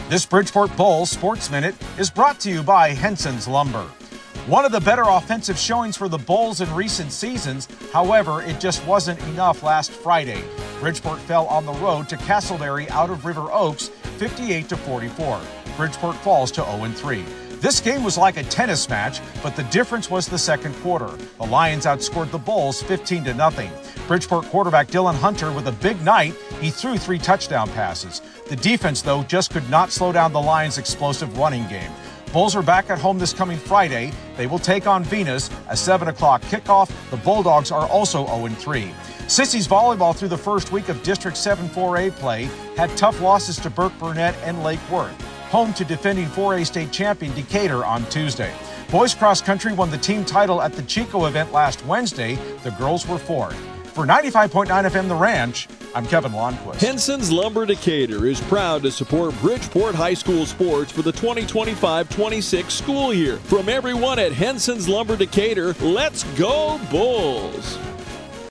This Bridgeport Bulls Sports Minute is brought to you by Henson's Lumber. One of the better offensive showings for the Bulls in recent seasons, however, it just wasn't enough last Friday. Bridgeport fell on the road to Castleberry out of River Oaks, 58-44. Bridgeport falls to 0-3. This game was like a tennis match, but the difference was the second quarter. The Lions outscored the Bulls 15-0. Bridgeport quarterback Dylan Hunter with a big night. He threw 3 touchdown passes. The defense, though, just could not slow down the Lions' explosive running game. Bulls are back at home this coming Friday. They will take on Venus. A 7 o'clock kickoff. The Bulldogs are also 0-3. Sissies volleyball through the first week of District 7 4A play had tough losses to Burke Burnett and Lake Worth. Home to defending 4A state champion Decatur on Tuesday. Boys cross country won the team title at the Chico event last Wednesday. The girls were fourth. For 95.9 FM The Ranch, I'm Kevin Lonnquist. Henson's Lumber Decatur is proud to support Bridgeport High School sports for the 2025-26 school year. From everyone at Henson's Lumber Decatur, let's go Bulls!